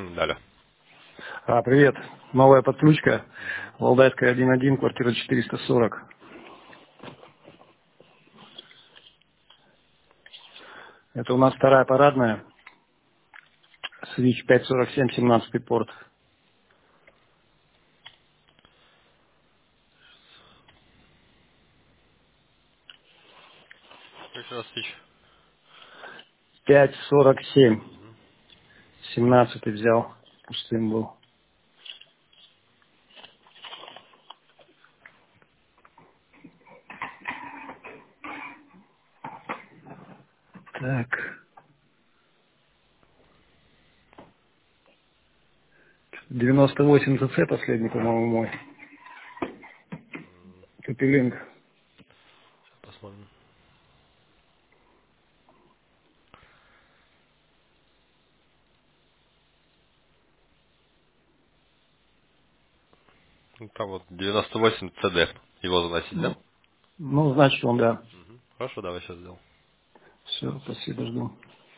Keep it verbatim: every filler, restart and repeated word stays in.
Далее. А, привет. Новая подключка. Валдайская один один, квартира четыреста сорок. Это у нас вторая парадная. Свич пять сорок семь, семнадцатый порт. Еще раз тысяч. пять сорок семь. семнадцатый взял. Пустым был. Так. девяносто восемь ТЦ последний, по-моему, мой. Капеллинг. Посмотрим. Ну, там вот девяносто восемь ЦД. Его заносить, да? Ну, ну, значит, он, да. Мгм. Хорошо, давай сейчас сделал. Все, спасибо, жду.